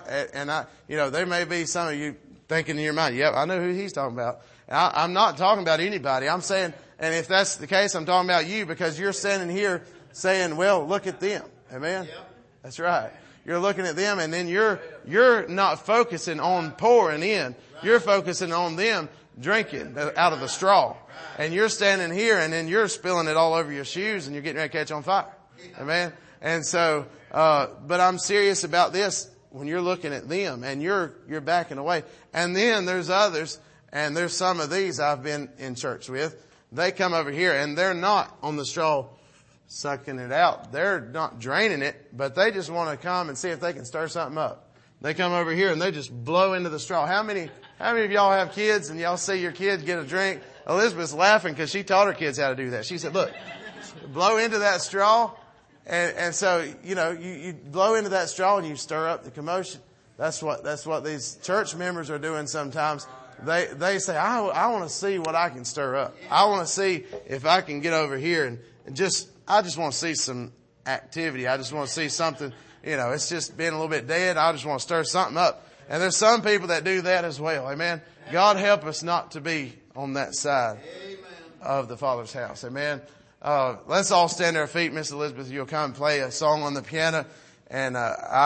there may be some of you thinking in your mind, yep, I know who he's talking about. I'm not talking about anybody. I'm saying, and if that's the case, I'm talking about you because you're standing here saying, well, look at them. Amen. That's right. you're looking at them, and then you're not focusing on pouring in. You're focusing on them drinking out of the straw. And you're standing here, and then you're spilling it all over your shoes, and you're getting ready to catch on fire. Amen? And so, but I'm serious about this. When you're looking at them and you're backing away. And then there's others, and there's some of these I've been in church with. They come over here and they're not on the straw sucking it out. They're not draining it, but they just want to come and see if they can stir something up. They come over here and they just blow into the straw. How many of y'all have kids and y'all see your kids get a drink? Elizabeth's laughing because she taught her kids how to do that. She said, look, blow into that straw. And so, you blow into that straw and you stir up the commotion. That's what these church members are doing sometimes. They say, I want to see what I can stir up. I want to see if I can get over here and I just want to see some activity. I just want to see something, it's just been a little bit dead. I just want to stir something up. And there's some people that do that as well. Amen. God help us not to be on that side of the Father's house. Amen. Let's all stand to our feet. Miss Elizabeth, you'll come and play a song on the piano. And,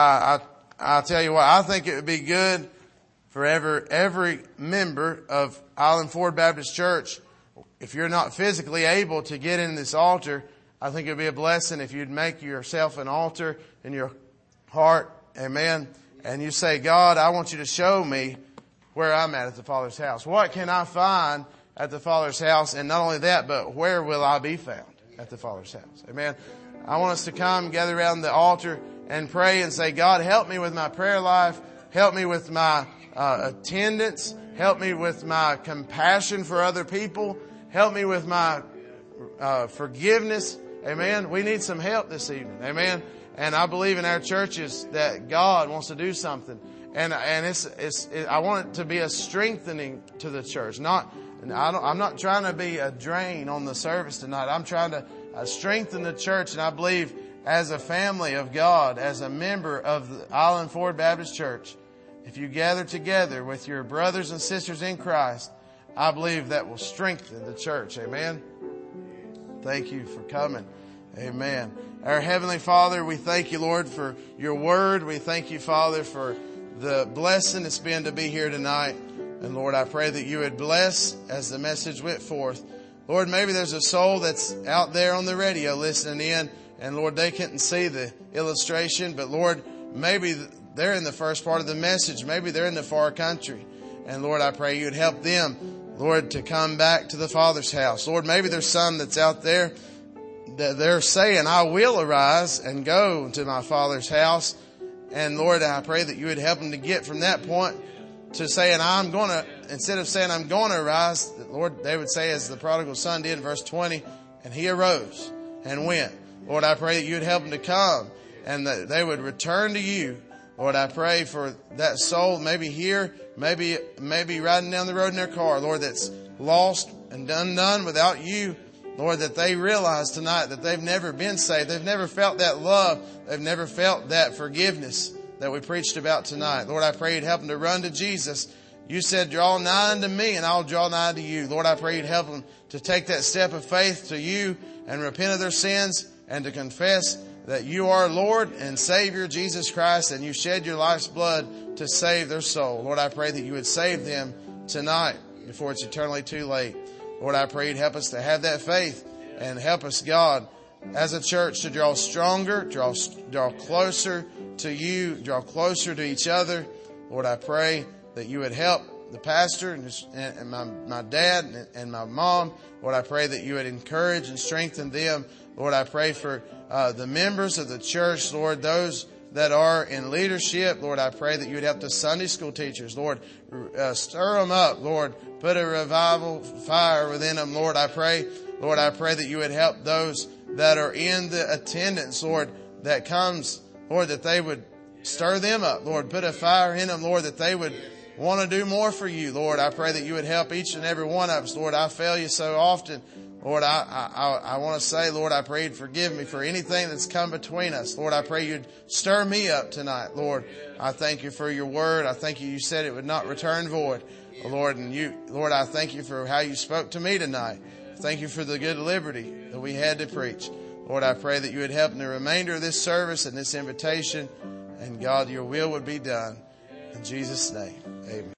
I'll tell you what, I think it would be good for every member of Island Ford Baptist Church. If you're not physically able to get in this altar, I think it would be a blessing if you'd make yourself an altar in your heart. Amen. And you say, God, I want you to show me where I'm at the Father's house. What can I find at the Father's house? And not only that, but where will I be found at the Father's house? Amen. I want us to come gather around the altar and pray and say, God, help me with my prayer life. Help me with my attendance. Help me with my compassion for other people. Help me with my forgiveness. Amen. We need some help this evening. Amen. And I believe in our churches that God wants to do something. And I want it to be a strengthening to the church. I'm not trying to be a drain on the service tonight. I'm trying to strengthen the church. And I believe as a family of God, as a member of the Island Ford Baptist Church, if you gather together with your brothers and sisters in Christ, I believe that will strengthen the church. Amen. Thank you for coming. Amen. Our Heavenly Father, we thank you, Lord, for your word. We thank you, Father, for the blessing it's been to be here tonight. And Lord, I pray that you would bless as the message went forth. Lord, maybe there's a soul that's out there on the radio listening in, and Lord, they couldn't see the illustration, but Lord, maybe they're in the first part of the message. Maybe they're in the far country. And Lord, I pray you'd help them, Lord, to come back to the Father's house. Lord, maybe there's some that's out there that they're saying, I will arise and go to my Father's house. And Lord, I pray that you would help them to get from that point to saying, instead of saying I'm going to arise, Lord, they would say as the prodigal son did in verse 20, and he arose and went. Lord, I pray that you would help them to come and that they would return to you. Lord, I pray for that soul, maybe here, maybe riding down the road in their car, Lord, that's lost and undone without you. Lord, that they realize tonight that they've never been saved. They've never felt that love. They've never felt that forgiveness that we preached about tonight. Lord, I pray you'd help them to run to Jesus. You said, draw nigh unto me and I'll draw nigh to you. Lord, I pray you'd help them to take that step of faith to you and repent of their sins and to confess that you are Lord and Savior, Jesus Christ, and you shed your life's blood to save their soul. Lord, I pray that you would save them tonight before it's eternally too late. Lord, I pray you'd help us to have that faith and help us, God, as a church to draw stronger, draw closer to you, draw closer to each other. Lord, I pray that you would help the pastor and my dad and my mom. Lord, I pray that you would encourage and strengthen them. Lord, I pray for the members of the church, Lord, those that are in leadership. Lord, I pray that you would help the Sunday school teachers. Lord, stir them up. Lord, put a revival fire within them. Lord, I pray that you would help those that are in the attendance, Lord, that comes, Lord, that they would stir them up. Lord, put a fire in them, Lord, that they would want to do more for you. Lord, I pray that you would help each and every one of us. Lord, I fail you so often. Lord, I want to say, Lord, I pray you'd forgive me for anything that's come between us. Lord, I pray you'd stir me up tonight. Lord, I thank you for your word. I thank you said it would not return void. Lord, Lord, I thank you for how you spoke to me tonight. Thank you for the good liberty that we had to preach. Lord, I pray that you would help in the remainder of this service and this invitation. And God, your will would be done. In Jesus' name, amen.